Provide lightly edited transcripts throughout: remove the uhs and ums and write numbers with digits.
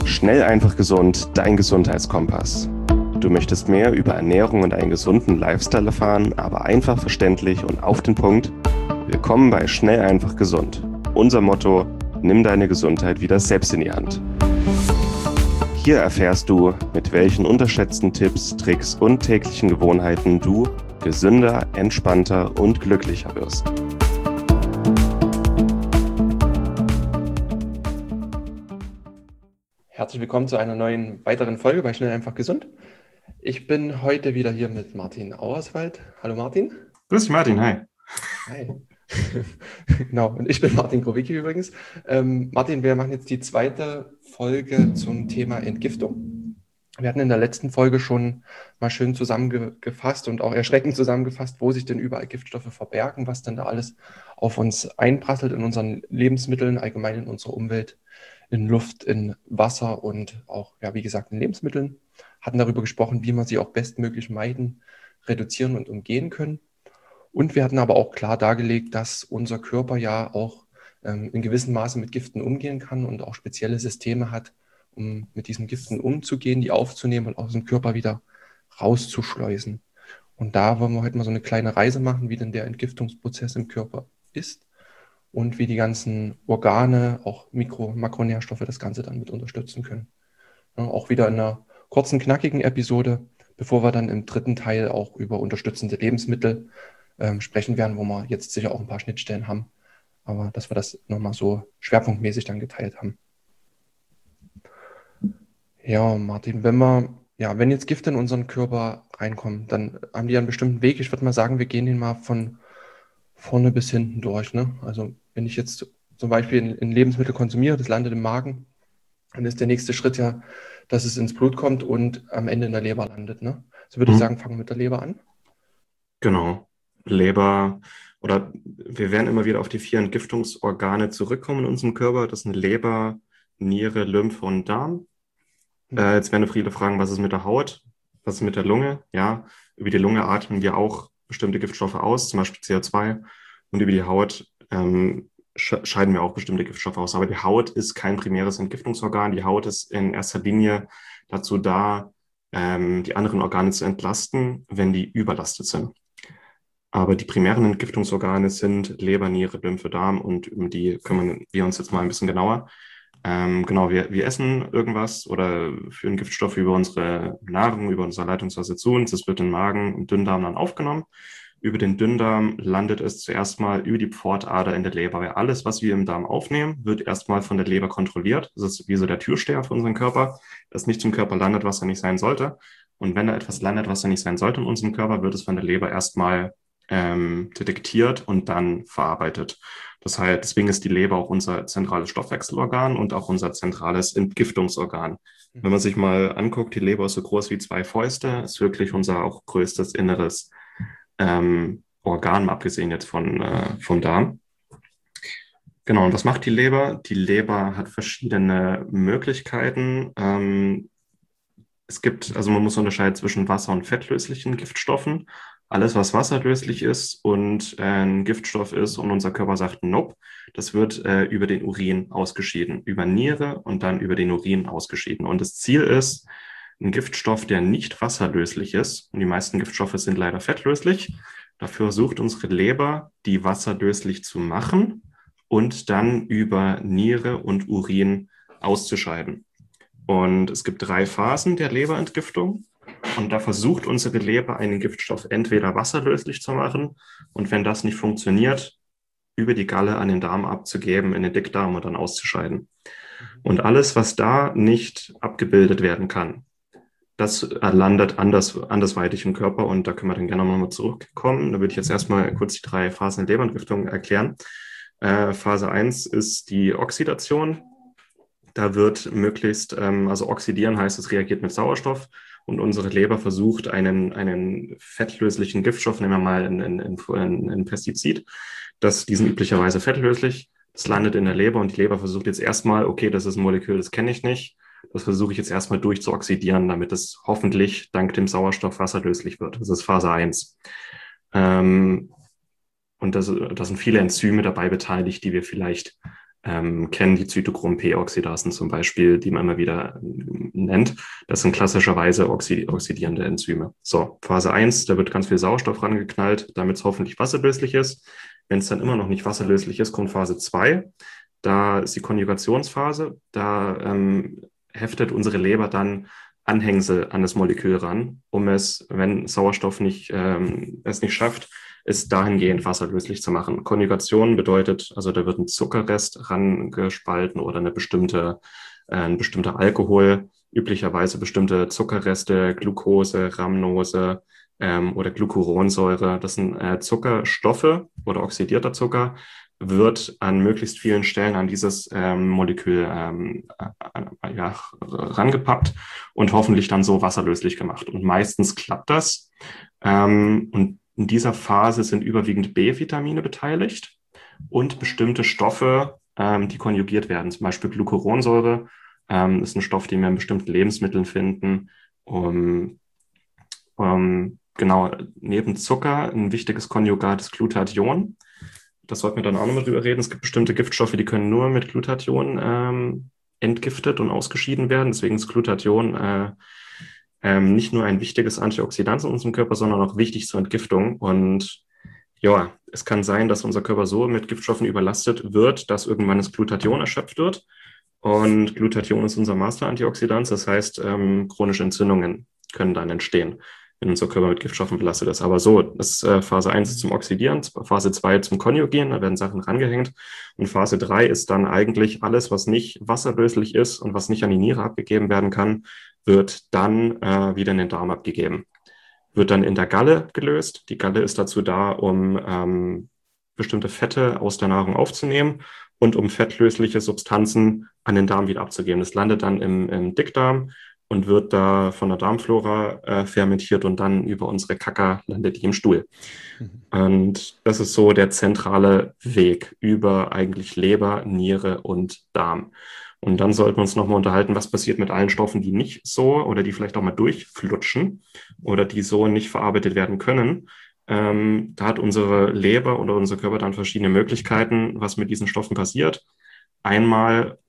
Schnell, einfach gesund, dein Gesundheitskompass. Du möchtest mehr über Ernährung und einen gesunden Lifestyle erfahren, aber einfach verständlich und auf den Punkt? Willkommen bei Schnell, einfach gesund. Unser Motto: Nimm deine Gesundheit wieder selbst in die Hand. Hier erfährst du, mit welchen unterschätzten Tipps, Tricks und täglichen Gewohnheiten du gesünder, entspannter und glücklicher wirst. Herzlich willkommen zu einer neuen weiteren Folge bei Schnell, einfach gesund. Ich bin heute wieder hier mit Martin Auerswald. Hallo Martin. Grüß dich, Martin, hi. Hi. Genau, und ich bin Martin Krowicki übrigens. Martin, wir machen jetzt die zweite Folge zum Thema Entgiftung. Wir hatten in der letzten Folge schon mal schön zusammengefasst und auch erschreckend zusammengefasst, wo sich denn überall Giftstoffe verbergen, was denn da alles auf uns einprasselt in unseren Lebensmitteln, allgemein in unserer Umwelt, in Luft, in Wasser und auch, ja, wie gesagt, in Lebensmitteln. Hatten darüber gesprochen, wie man sie auch bestmöglich meiden, reduzieren und umgehen können. Und wir hatten aber auch klar dargelegt, dass unser Körper ja auch in gewissem Maße mit Giften umgehen kann und auch spezielle Systeme hat, um mit diesen Giften umzugehen, die aufzunehmen und aus dem Körper wieder rauszuschleusen. Und da wollen wir heute mal so eine kleine Reise machen, wie denn der Entgiftungsprozess im Körper ist und wie die ganzen Organe, auch Mikro- und Makronährstoffe das Ganze dann mit unterstützen können. Ja, auch wieder in einer kurzen, knackigen Episode, bevor wir dann im dritten Teil auch über unterstützende Lebensmittel sprechen werden, wo wir jetzt sicher auch ein paar Schnittstellen haben, aber dass wir das nochmal so schwerpunktmäßig dann geteilt haben. Ja, Martin, wenn jetzt Gifte in unseren Körper reinkommen, dann haben die einen bestimmten Weg. Ich würde mal sagen, wir gehen den mal von vorne bis hinten durch, ne? Also wenn ich jetzt zum Beispiel ein Lebensmittel konsumiere, das landet im Magen, dann ist der nächste Schritt ja, dass es ins Blut kommt und am Ende in der Leber landet, ne? So würde ich sagen, fangen wir mit der Leber an. Genau. Leber, oder wir werden immer wieder auf die 4 Entgiftungsorgane zurückkommen in unserem Körper. Das sind Leber, Niere, Lymphe und Darm. Jetzt werden viele fragen, was ist mit der Haut? Was ist mit der Lunge? Ja, über die Lunge atmen wir auch bestimmte Giftstoffe aus, zum Beispiel CO2. Und über die Haut scheiden wir auch bestimmte Giftstoffe aus. Aber die Haut ist kein primäres Entgiftungsorgan. Die Haut ist in erster Linie dazu da, die anderen Organe zu entlasten, wenn die überlastet sind. Aber die primären Entgiftungsorgane sind Leber, Niere, Lymphe, Darm, und um die kümmern wir uns jetzt mal ein bisschen genauer. Genau, wir essen irgendwas oder führen Giftstoffe über unsere Nahrung, über unser Leitungswasser zu uns. Das wird in den Magen und Dünndarm dann aufgenommen. Über den Dünndarm landet es zuerst mal über die Pfortader in der Leber, weil alles, was wir im Darm aufnehmen, wird erstmal von der Leber kontrolliert. Das ist wie so der Türsteher für unseren Körper, dass nicht im Körper landet, was er nicht sein sollte. Und wenn da etwas landet, was er nicht sein sollte in unserem Körper, wird es von der Leber erstmal detektiert und dann verarbeitet. Das heißt, deswegen ist die Leber auch unser zentrales Stoffwechselorgan und auch unser zentrales Entgiftungsorgan. Wenn man sich mal anguckt, die Leber ist so groß wie 2 Fäuste, ist wirklich unser auch größtes inneres Organ, mal abgesehen jetzt vom Darm. Genau, und was macht die Leber? Die Leber hat verschiedene Möglichkeiten. Also man muss unterscheiden zwischen wasser- und fettlöslichen Giftstoffen. Alles, was wasserlöslich ist und ein Giftstoff ist und unser Körper sagt, nope, das wird über den Urin ausgeschieden, über Niere und dann über den Urin ausgeschieden. Und das Ziel ist, ein Giftstoff, der nicht wasserlöslich ist, und die meisten Giftstoffe sind leider fettlöslich, dafür versucht unsere Leber, die wasserlöslich zu machen und dann über Niere und Urin auszuscheiden. Und es gibt 3 Phasen der Leberentgiftung. Und da versucht unsere Leber, einen Giftstoff entweder wasserlöslich zu machen und wenn das nicht funktioniert, über die Galle an den Darm abzugeben, in den Dickdarm und dann auszuscheiden. Und alles, was da nicht abgebildet werden kann, das landet andersweitig im Körper, und da können wir dann gerne nochmal zurückkommen. Da würde ich jetzt erstmal kurz die 3 Phasen der Leberentgiftung erklären. Phase 1 ist die Oxidation. Da wird möglichst, also oxidieren heißt, es reagiert mit Sauerstoff, und unsere Leber versucht, einen fettlöslichen Giftstoff, nehmen wir mal ein Pestizid, die sind üblicherweise fettlöslich, das landet in der Leber, und die Leber versucht jetzt erstmal, okay, das ist ein Molekül, das kenne ich nicht, das versuche ich jetzt erstmal durchzuoxidieren, damit es hoffentlich dank dem Sauerstoff wasserlöslich wird. Das ist Phase 1. Und da sind viele Enzyme dabei beteiligt, die wir vielleicht kennen die Zytochrom-P-Oxidasen zum Beispiel, die man immer wieder nennt. Das sind klassischerweise oxidierende Enzyme. So, Phase 1, da wird ganz viel Sauerstoff rangeknallt, damit es hoffentlich wasserlöslich ist. Wenn es dann immer noch nicht wasserlöslich ist, kommt Phase 2. Da ist die Konjugationsphase. Da heftet unsere Leber dann Anhängsel an das Molekül ran, um es, wenn Sauerstoff es nicht schafft, es dahingehend wasserlöslich zu machen. Konjugation bedeutet, also da wird ein Zuckerrest rangespalten oder ein bestimmter Alkohol, üblicherweise bestimmte Zuckerreste, Glucose, Rhamnose oder Glucuronsäure. Das sind Zuckerstoffe oder oxidierter Zucker, wird an möglichst vielen Stellen an dieses Molekül rangepappt und hoffentlich dann so wasserlöslich gemacht. Und meistens klappt das. Und in dieser Phase sind überwiegend B-Vitamine beteiligt und bestimmte Stoffe, die konjugiert werden. Zum Beispiel Glucuronsäure ist ein Stoff, den wir in bestimmten Lebensmitteln finden. Genau, neben Zucker ein wichtiges Konjugat ist Glutathion. Das sollten wir dann auch nochmal drüber reden. Es gibt bestimmte Giftstoffe, die können nur mit Glutathion entgiftet und ausgeschieden werden. Deswegen ist Glutathion nicht nur ein wichtiges Antioxidant in unserem Körper, sondern auch wichtig zur Entgiftung. Und ja, es kann sein, dass unser Körper so mit Giftstoffen überlastet wird, dass irgendwann das Glutathion erschöpft wird. Und Glutathion ist unser Master-Antioxidant. Das heißt, chronische Entzündungen können dann entstehen, wenn unser Körper mit Giftstoffen belastet ist. Aber so, das ist Phase 1 zum Oxidieren, Phase 2 zum Konjugieren, da werden Sachen rangehängt. Und Phase 3 ist dann eigentlich alles, was nicht wasserlöslich ist und was nicht an die Niere abgegeben werden kann, wird dann wieder in den Darm abgegeben. Wird dann in der Galle gelöst. Die Galle ist dazu da, um bestimmte Fette aus der Nahrung aufzunehmen und um fettlösliche Substanzen an den Darm wieder abzugeben. Das landet dann im Dickdarm und wird da von der Darmflora fermentiert und dann über unsere Kaka landet die im Stuhl. Und das ist so der zentrale Weg über eigentlich Leber, Niere und Darm. Und dann sollten wir uns nochmal unterhalten, was passiert mit allen Stoffen, die nicht so oder die vielleicht auch mal durchflutschen oder die so nicht verarbeitet werden können. Da hat unsere Leber oder unser Körper dann verschiedene Möglichkeiten, was mit diesen Stoffen passiert. Einmal,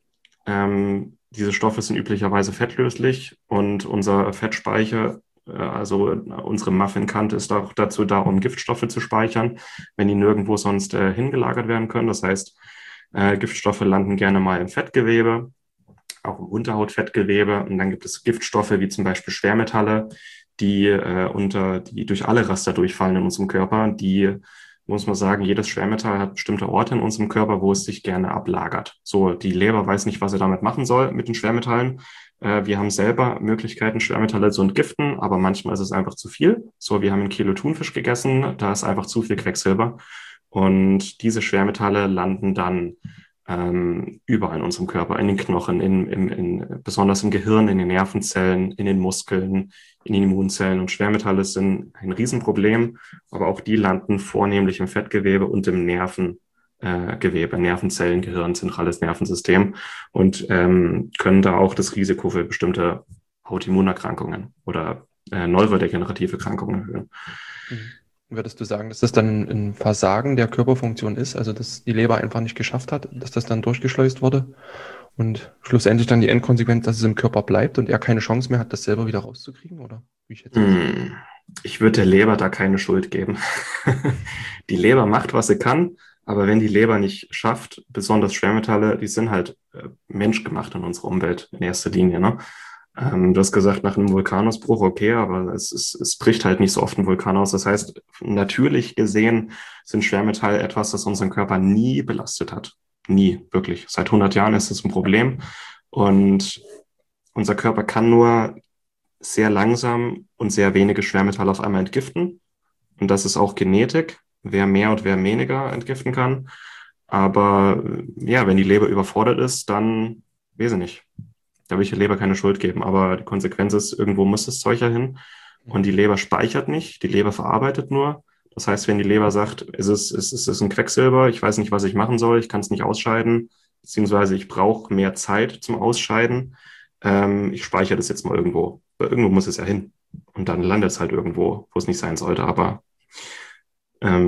diese Stoffe sind üblicherweise fettlöslich und unser Fettspeicher, also unsere Muffinkante ist auch dazu da, um Giftstoffe zu speichern, wenn die nirgendwo sonst hingelagert werden können. Das heißt, Giftstoffe landen gerne mal im Fettgewebe, auch im Unterhautfettgewebe. Und dann gibt es Giftstoffe wie zum Beispiel Schwermetalle, die durch alle Raster durchfallen in unserem Körper. Die, muss man sagen, jedes Schwermetall hat bestimmte Orte in unserem Körper, wo es sich gerne ablagert. So, die Leber weiß nicht, was sie damit machen soll mit den Schwermetallen. Wir haben selber Möglichkeiten, Schwermetalle zu entgiften, aber manchmal ist es einfach zu viel. So, wir haben 1 Kilo Thunfisch gegessen, da ist einfach zu viel Quecksilber. Und diese Schwermetalle landen dann überall in unserem Körper, in den Knochen, besonders im Gehirn, in den Nervenzellen, in den Muskeln, in den Immunzellen. Und Schwermetalle sind ein Riesenproblem, aber auch die landen vornehmlich im Fettgewebe und im Nervengewebe, Nervenzellen, Gehirn, zentrales Nervensystem und können da auch das Risiko für bestimmte Autoimmunerkrankungen oder neurodegenerative Erkrankungen erhöhen. Würdest du sagen, dass das dann ein Versagen der Körperfunktion ist, also dass die Leber einfach nicht geschafft hat, dass das dann durchgeschleust wurde und schlussendlich dann die Endkonsequenz, dass es im Körper bleibt und er keine Chance mehr hat, das selber wieder rauszukriegen, oder wie schätzt du das? Ich würde der Leber da keine Schuld geben. Die Leber macht, was sie kann, aber wenn die Leber nicht schafft, besonders Schwermetalle, die sind halt menschgemacht in unserer Umwelt in erster Linie, ne? Du hast gesagt, nach einem Vulkanausbruch, okay, aber es bricht halt nicht so oft ein Vulkan aus. Das heißt, natürlich gesehen sind Schwermetalle etwas, das unseren Körper nie belastet hat. Nie, wirklich. Seit 100 Jahren ist es ein Problem. Und unser Körper kann nur sehr langsam und sehr wenige Schwermetalle auf einmal entgiften. Und das ist auch Genetik, wer mehr und wer weniger entgiften kann. Aber ja, wenn die Leber überfordert ist, dann weiß ich nicht. Da will ich der Leber keine Schuld geben, aber die Konsequenz ist, irgendwo muss das Zeug ja hin und die Leber speichert nicht, die Leber verarbeitet nur. Das heißt, wenn die Leber sagt, es ist ein Quecksilber, ich weiß nicht, was ich machen soll, ich kann es nicht ausscheiden, beziehungsweise ich brauche mehr Zeit zum Ausscheiden, ich speichere das jetzt mal irgendwo. Weil irgendwo muss es ja hin und dann landet es halt irgendwo, wo es nicht sein sollte, aber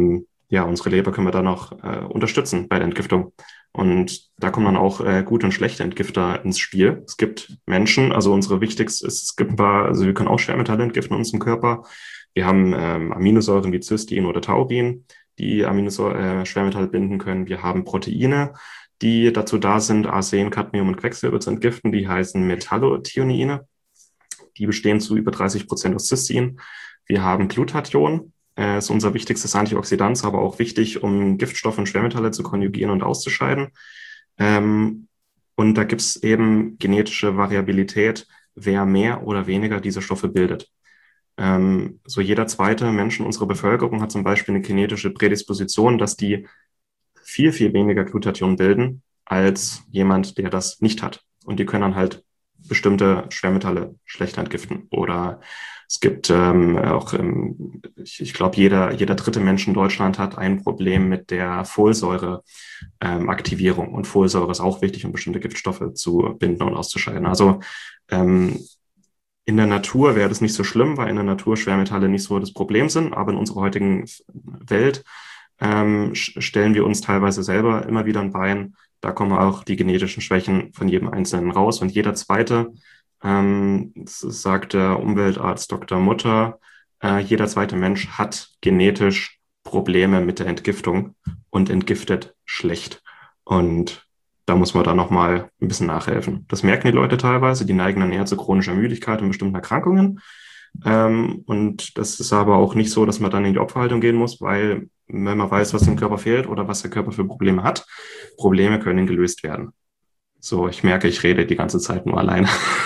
ja, unsere Leber können wir dann noch unterstützen bei der Entgiftung. Und da kommen dann auch gute und schlechte Entgifter ins Spiel. Es gibt Menschen, also unsere wichtigste ist, es gibt ein paar, also wir können auch Schwermetalle entgiften in unserem Körper. Wir haben Aminosäuren wie Cystein oder Taurin, die Schwermetalle binden können. Wir haben Proteine, die dazu da sind, Arsen, Cadmium und Quecksilber zu entgiften. Die heißen Metallothioneine. Die bestehen zu über 30% aus Cystein. Wir haben Glutathion. Ist unser wichtigstes Antioxidant, aber auch wichtig, um Giftstoffe und Schwermetalle zu konjugieren und auszuscheiden. Und da gibt es eben genetische Variabilität, wer mehr oder weniger diese Stoffe bildet. So jeder zweite Mensch in unserer Bevölkerung hat zum Beispiel eine genetische Prädisposition, dass die viel, viel weniger Glutathion bilden als jemand, der das nicht hat. Und die können dann halt bestimmte Schwermetalle schlechter entgiften. Oder es gibt auch, ich glaube, jeder dritte Mensch in Deutschland hat ein Problem mit der Folsäure-Aktivierung. Und Folsäure ist auch wichtig, um bestimmte Giftstoffe zu binden und auszuscheiden. Also in der Natur wäre das nicht so schlimm, weil in der Natur Schwermetalle nicht so das Problem sind. Aber in unserer heutigen Welt stellen wir uns teilweise selber immer wieder ein Bein. Da kommen auch die genetischen Schwächen von jedem Einzelnen raus. Und jeder zweite, sagt der Umweltarzt Dr. Mutter, jeder zweite Mensch hat genetisch Probleme mit der Entgiftung und entgiftet schlecht. Und da muss man dann nochmal ein bisschen nachhelfen. Das merken die Leute teilweise, die neigen dann eher zu chronischer Müdigkeit und bestimmten Erkrankungen. Und das ist aber auch nicht so, dass man dann in die Opferhaltung gehen muss, weil wenn man weiß, was dem Körper fehlt oder was der Körper für Probleme hat, Probleme können gelöst werden. So, ich merke, ich rede die ganze Zeit nur alleine.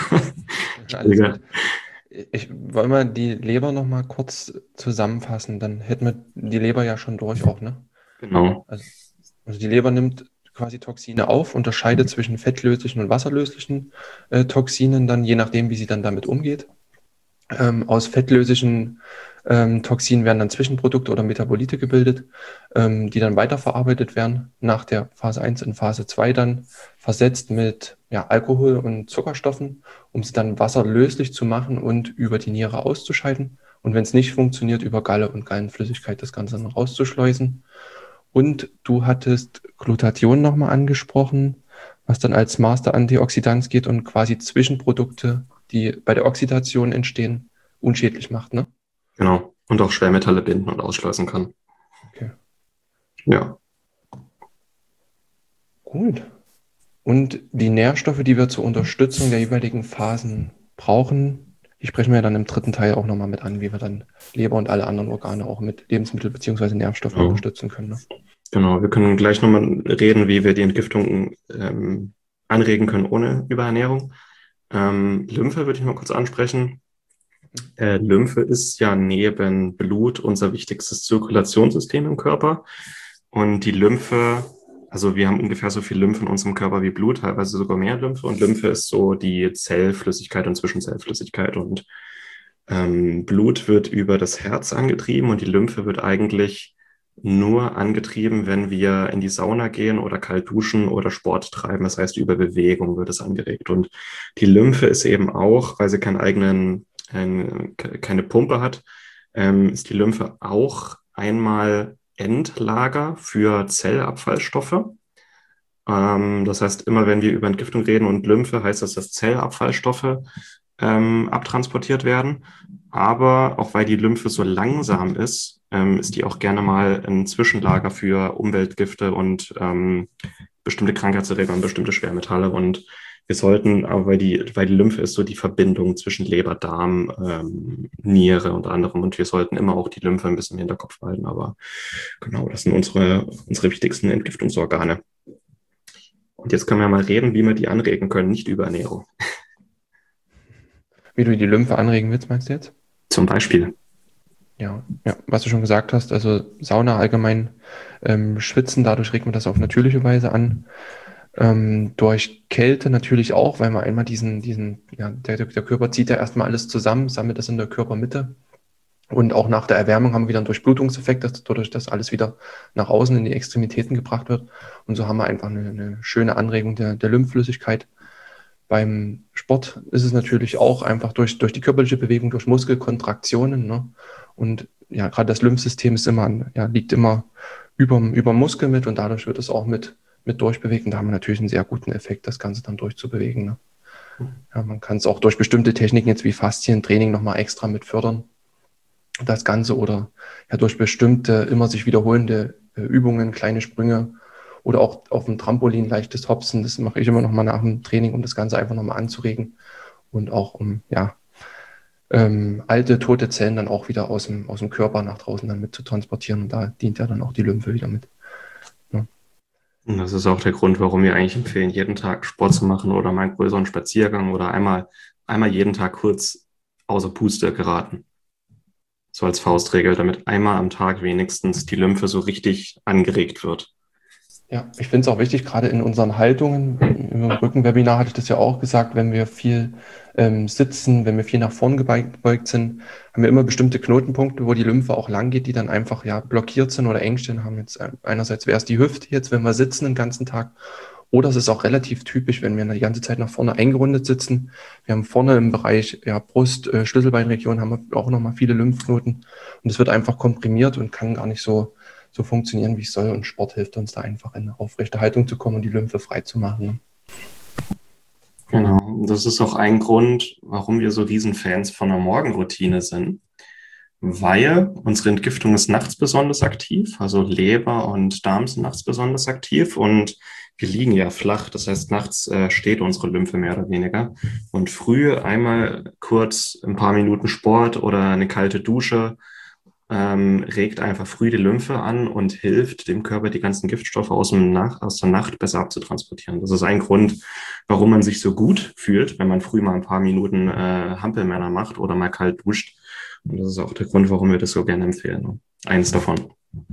Ich wollte mal die Leber noch mal kurz zusammenfassen, dann hätten wir die Leber ja schon durch auch, ne? Genau. Also die Leber nimmt quasi Toxine auf, unterscheidet zwischen fettlöslichen und wasserlöslichen Toxinen, dann je nachdem, wie sie dann damit umgeht. Aus fettlöslichen Toxinen werden dann Zwischenprodukte oder Metabolite gebildet, die dann weiterverarbeitet werden, nach der Phase 1 in Phase 2 dann versetzt mit Alkohol und Zuckerstoffen, um sie dann wasserlöslich zu machen und über die Niere auszuscheiden. Und wenn es nicht funktioniert, über Galle und Gallenflüssigkeit das Ganze dann rauszuschleusen. Und du hattest Glutathion nochmal angesprochen, was dann als Master-Antioxidant geht und quasi Zwischenprodukte, die bei der Oxidation entstehen, unschädlich macht, ne? Genau. Und auch Schwermetalle binden und ausschleusen kann. Okay. Ja. Gut. Und die Nährstoffe, die wir zur Unterstützung der jeweiligen Phasen brauchen, die sprechen wir dann im dritten Teil auch nochmal mit an, wie wir dann Leber und alle anderen Organe auch mit Lebensmittel- bzw. Nährstoffen unterstützen können. Ne? Genau, wir können gleich nochmal reden, wie wir die Entgiftung anregen können ohne Überernährung. Lymphe würde ich mal kurz ansprechen. Lymphe ist ja neben Blut unser wichtigstes Zirkulationssystem im Körper. Und die Lymphe, also wir haben ungefähr so viel Lymphe in unserem Körper wie Blut, teilweise sogar mehr Lymphe. Und Lymphe ist so die Zellflüssigkeit und Zwischenzellflüssigkeit. Und Blut wird über das Herz angetrieben und die Lymphe wird eigentlich nur angetrieben, wenn wir in die Sauna gehen oder kalt duschen oder Sport treiben. Das heißt, über Bewegung wird es angeregt. Und die Lymphe ist eben auch, weil sie keine Pumpe hat, ist die Lymphe auch einmal Endlager für Zellabfallstoffe. Das heißt, immer wenn wir über Entgiftung reden und Lymphe, heißt das, dass Zellabfallstoffe abtransportiert werden. Aber auch weil die Lymphe so langsam ist die auch gerne mal ein Zwischenlager für Umweltgifte und bestimmte Krankheitserreger und bestimmte Schwermetalle. Und wir sollten, aber weil die Lymphe ist so die Verbindung zwischen Leber, Darm, Niere und anderem. Und wir sollten immer auch die Lymphe ein bisschen im Hinterkopf halten. Aber genau, das sind unsere wichtigsten Entgiftungsorgane. Und jetzt können wir mal reden, wie wir die anregen können, nicht über Ernährung. Wie du die Lymphe anregen willst, meinst du jetzt? Zum Beispiel. Ja, was du schon gesagt hast, also Sauna allgemein schwitzen, dadurch regt man das auf natürliche Weise an. Durch Kälte natürlich auch, weil man einmal der Körper zieht ja erstmal alles zusammen, sammelt das in der Körpermitte. Und auch nach der Erwärmung haben wir wieder einen Durchblutungseffekt, dadurch, dass alles wieder nach außen in die Extremitäten gebracht wird. Und so haben wir einfach eine schöne Anregung der Lymphflüssigkeit. Beim Sport ist es natürlich auch einfach durch die körperliche Bewegung, durch Muskelkontraktionen, ne? Und ja, gerade das Lymphsystem ist liegt immer überm Muskel mit und dadurch wird es auch mit durchbewegt. Und da haben wir natürlich einen sehr guten Effekt, das Ganze dann durchzubewegen. Ne? Ja, man kann es auch durch bestimmte Techniken jetzt wie Faszientraining nochmal extra mit fördern. Das Ganze oder ja durch bestimmte immer sich wiederholende Übungen, kleine Sprünge oder auch auf dem Trampolin leichtes Hopsen. Das mache ich immer nochmal nach dem Training, um das Ganze einfach nochmal anzuregen und auch um alte, tote Zellen dann auch wieder aus dem Körper nach draußen dann mit zu transportieren. Und da dient ja dann auch die Lymphe wieder mit. Ja. Und das ist auch der Grund, warum wir eigentlich empfehlen, jeden Tag Sport zu machen oder mal einen größeren Spaziergang oder einmal jeden Tag kurz außer Puste geraten. So als Faustregel, damit einmal am Tag wenigstens die Lymphe so richtig angeregt wird. Ja, ich finde es auch wichtig, gerade in unseren Haltungen, im Rückenwebinar hatte ich das ja auch gesagt, wenn wir viel sitzen, wenn wir viel nach vorn gebeugt sind, haben wir immer bestimmte Knotenpunkte, wo die Lymphe auch lang geht, die dann einfach blockiert sind oder Engstellen haben. Jetzt einerseits wäre es die Hüfte jetzt, wenn wir sitzen den ganzen Tag, oder es ist auch relativ typisch, wenn wir die ganze Zeit nach vorne eingerundet sitzen. Wir haben vorne im Bereich Brust, Schlüsselbeinregion haben wir auch nochmal viele Lymphknoten und es wird einfach komprimiert und kann gar nicht so funktionieren, wie es soll. Und Sport hilft uns da einfach in eine aufrechte Haltung zu kommen und die Lymphe frei zu machen. Ne? Genau, das ist auch ein Grund, warum wir so Riesenfans von einer Morgenroutine sind, weil unsere Entgiftung ist nachts besonders aktiv, also Leber und Darm sind nachts besonders aktiv und wir liegen ja flach, das heißt nachts steht unsere Lymphe mehr oder weniger und früh einmal kurz ein paar Minuten Sport oder eine kalte Dusche regt einfach früh die Lymphe an und hilft dem Körper, die ganzen Giftstoffe aus der Nacht besser abzutransportieren. Das ist ein Grund, warum man sich so gut fühlt, wenn man früh mal ein paar Minuten Hampelmänner macht oder mal kalt duscht. Und das ist auch der Grund, warum wir das so gerne empfehlen. Ne? Eins davon.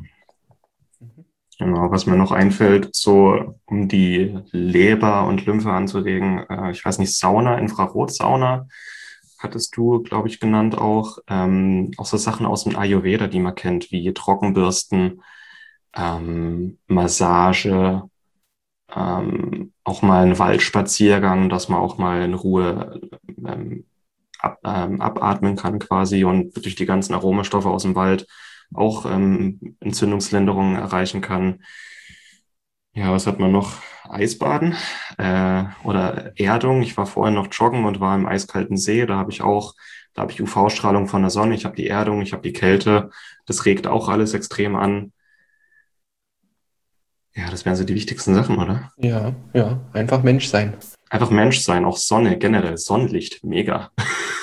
Genau, was mir noch einfällt, so um die Leber und Lymphe anzuregen, ich weiß nicht, Sauna, Infrarotsauna, hattest du, glaube ich, genannt auch so Sachen aus dem Ayurveda, die man kennt, wie Trockenbürsten, Massage, auch mal ein Waldspaziergang, dass man auch mal in Ruhe abatmen kann quasi und durch die ganzen Aromastoffe aus dem Wald auch Entzündungslinderungen erreichen kann. Ja, was hat man noch? Eisbaden oder Erdung. Ich war vorhin noch joggen und war im eiskalten See. Da habe ich UV-Strahlung von der Sonne, ich habe die Erdung, ich habe die Kälte. Das regt auch alles extrem an. Ja, das wären so die wichtigsten Sachen, oder? Ja, einfach Mensch sein. Einfach Mensch sein, auch Sonne, generell Sonnenlicht, mega.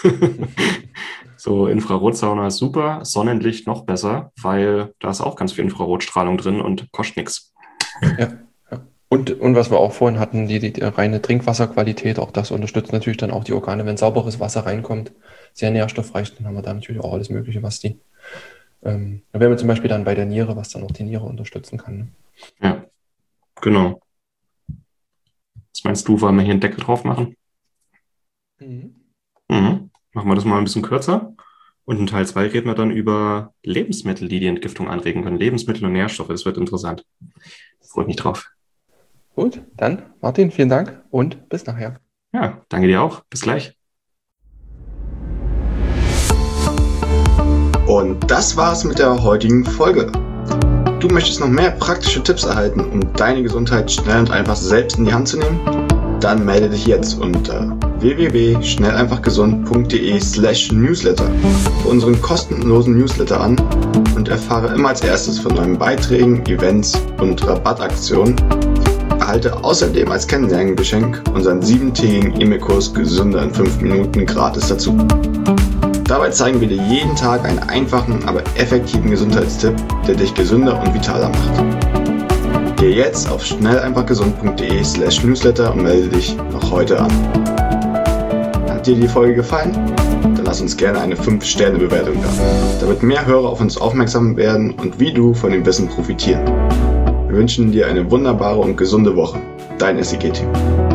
So, Infrarotsauna ist super, Sonnenlicht noch besser, weil da ist auch ganz viel Infrarotstrahlung drin und kostet nichts. Ja. Und was wir auch vorhin hatten, die reine Trinkwasserqualität, auch das unterstützt natürlich dann auch die Organe, wenn sauberes Wasser reinkommt, sehr nährstoffreich, dann haben wir da natürlich auch alles Mögliche, was die, da wären wir zum Beispiel dann bei der Niere, was dann auch die Niere unterstützen kann. Ne? Ja, genau. Was meinst du, wollen wir hier einen Deckel drauf machen? Mhm. Machen wir das mal ein bisschen kürzer. Und in Teil 2 reden wir dann über Lebensmittel, die Entgiftung anregen können. Lebensmittel und Nährstoffe, das wird interessant. Freue mich drauf. Gut, dann Martin, vielen Dank und bis nachher. Ja, danke dir auch. Bis gleich. Und das war's mit der heutigen Folge. Du möchtest noch mehr praktische Tipps erhalten, um deine Gesundheit schnell und einfach selbst in die Hand zu nehmen? Dann melde dich jetzt unter www.schnelleinfachgesund.de/newsletter für unseren kostenlosen Newsletter an und erfahre immer als erstes von neuen Beiträgen, Events und Rabattaktionen. Erhalte außerdem als Kennenlerngeschenk unseren 7-tägigen E-Mail-Kurs Gesünder in 5 Minuten gratis dazu. Dabei zeigen wir dir jeden Tag einen einfachen, aber effektiven Gesundheitstipp, der dich gesünder und vitaler macht. Geh jetzt auf schnelleinfachgesund.de/newsletter und melde dich noch heute an. Hat dir die Folge gefallen? Dann lass uns gerne eine 5-Sterne-Bewertung da, damit mehr Hörer auf uns aufmerksam werden und wie du von dem Wissen profitieren. Wir wünschen dir eine wunderbare und gesunde Woche. Dein SEG-Team.